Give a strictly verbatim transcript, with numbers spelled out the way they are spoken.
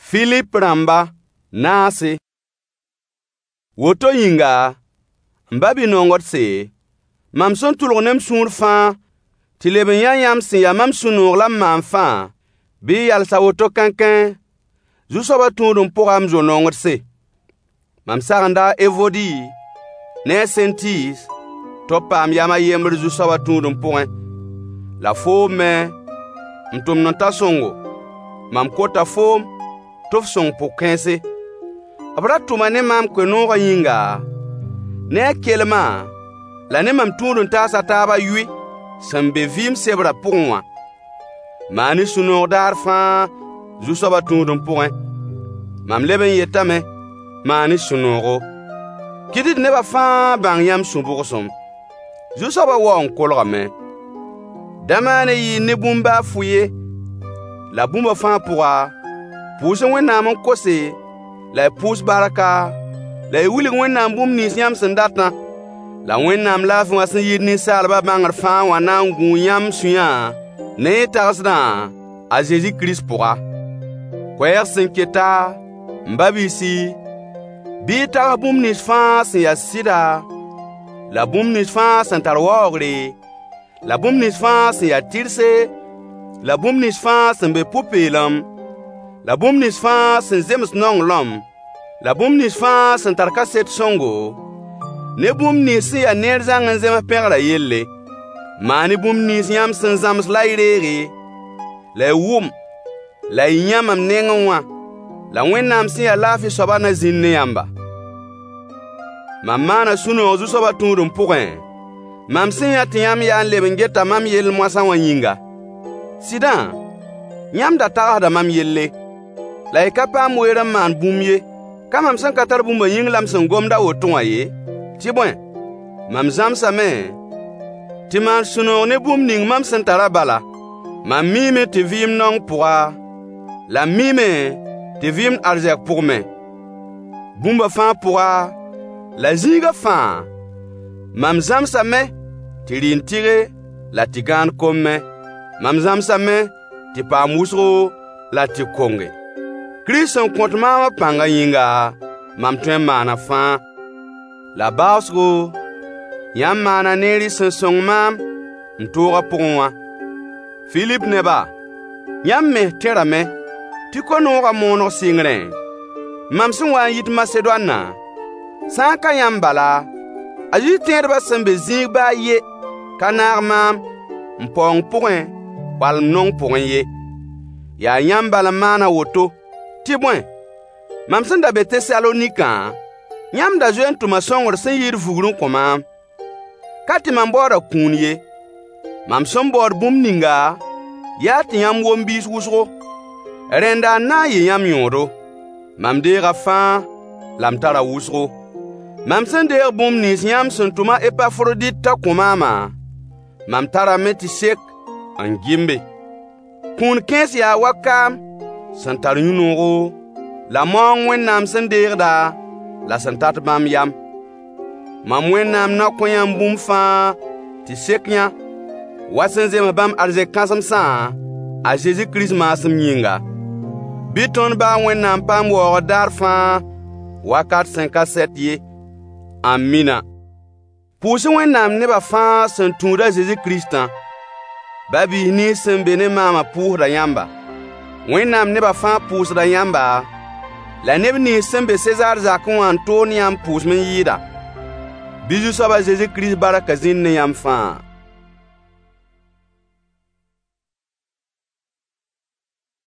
Philip ramba naase. Woto yinga mbabi nongot se mam son tulgonem suur fãa tɩ leb n yã yãmb sẽn ya mam sũ-noog la m maan fãa bɩ y yalsa woto kãnkẽ Zu-soabã tũudum pʋga m zo-nongd se. Mam sagenda Evodi ne a Sentis tɩ b paam yam a yembr Zu-soabã tũudum pʋgẽ. La foom me m tʋmd n ta sõngo. Mam kota foom tɩ f sõng pʋg-kãense. B ra tʋma ne maam koe-noogã yĩnga ne a kelmã la ne mam tũud n taasa taaba yʋɩ sẽn be vɩɩm sebrã pʋgẽ wã. Maa ne sũ-noog daar fãa Zu-soabã tũudum pʋgẽ. Mam leb n yetame maa ne sũ-noogo. Kɩt tɩ nebã fãa bãng yãmb sũ-bʋgsem. Zu-soabã wao n kolgame. Da maan n yɩɩ ne bũmb baa fu ye. La bũmbã fãa pʋga pʋʋs Wẽnnaam n kose la y pʋʋs barka la y wilg Wẽnnaam bũmb nins yãmb sẽn datã. La Wẽnnaam laafɩ wã sẽn yɩɩd ninsaalbã bãngr fãa wã na n gũu yãmb sũyã ne y tagsdã a Zezi Kirist pʋga. Koɛɛg sẽn keta m ba-biisi bɩ y tags bũmb nins fãa sẽn ya sɩda la bũmb nins fãa sẽn tar waoogre la bũmb nins fãa sẽn ya tɩrse la bũmb nins fãa sẽn be pʋ-peelem la bũmb nins fãa sẽn zems nonglem la bũmb nins fãa sẽn tar kaset sõngo ne bũmb nins sẽn ya neer zãng n zems pẽgrã yelle. Maa ne bũmb nins yãmb sẽn zãms la y reege la y wʋm la y yã mam nengẽ wã la Wẽnnaam sẽn ya laafɩ soabã na zĩnd ne yãmba. Mam maana sũ-noog Zu-soabã tũudum pʋgẽ. Mam sẽn yã tɩ yãmb yaa n leb n geta mam yell moasã wã yĩnga. Sɩdã, yãmb da tagsda mam yelle, la y ka paam weer n maan bũmb ye. Ka mam sẽn ka tar bũmbã yĩng la m sẽn gomda woto wã ye. Tɩ bõe, mam zãmsame tɩ maan sũ-noog ne bũmb ning mam sẽn tara bala. Mam miime tɩ vɩɩm nong pʋga, la m miime tɩ vɩɩm arzɛk pʋgme. Bũmbã fãa pʋga, la zĩigã fãa, mam zãmsame tɩ rɩɩn tɩge la tɩ gãan komme. Mam zãmsame tɩ paam wʋsgo la tɩ konge. Kirist sẽn kõt maamã pãngã yĩnga, mam tõe n maana fãa. La baoosgo, yãmb maana neer y sẽn sõng maam n toogã pʋgẽ wã. Filip neba, yãmb me tẽrame tɩ ko-noogã moonog sɩngrẽ. Mam sẽn wa n yit Masedoanã, sã n ka yãmb bala, a zĩ-tẽedbã sẽn be zĩig baa ye ka naag maam n paoong pʋgẽ wall m nong pʋgẽ ye. Yaa yãmb bala n maana woto tɩ bõe, mam sẽn da be Tesalonikã, yãmb da zoe n tʋma sõngr sẽn yɩɩd vugr n kõ maam. Ka tɩ mam baooda kũun ye. Mam sẽn baood bũmb ninga yaa tɩ yãmb wom biis wʋsgo. Rẽnda n na n yɩ yãmb yõodo. Mam deega fãa la m tara wʋsgo. Mam sẽn deeg bũmb nins yãmb sẽn tʋma Epafrodit t'a kõ maama, mam tarame tɩ sek n gɩmbe. Kũun kẽes yaa wakaam sẽn tar yũ-noogo la maoong Wẽnnaam sẽn deegda la sẽn tat bãmb yam. Mam Wẽnnaam na kõ yãmb bũmb fãa tɩ sek yã wa sẽn zems bãmb arzɛk kãsemsã a Zezi Kirist maasem yĩnga. Bɩ tõnd baa Wẽnnaam paam waoogd daar fãa wakat sẽn ka sɛt ye. Amina. Pʋʋsẽ Wẽnnaam nebã fãa sẽn tũuda Zezi Kiristã. Ba-biis nins sẽn be ne maamã pʋʋsda yãmba. Wẽnnaam nebã fãa pʋʋsda yãmba, la neb nins sẽn be Sezaar zakẽ wã n toon yãmb pʋʋsm n yɩɩda. Bɩ Zu-soabã Zezi Kirist barka zĩnd ne yãmb fãa.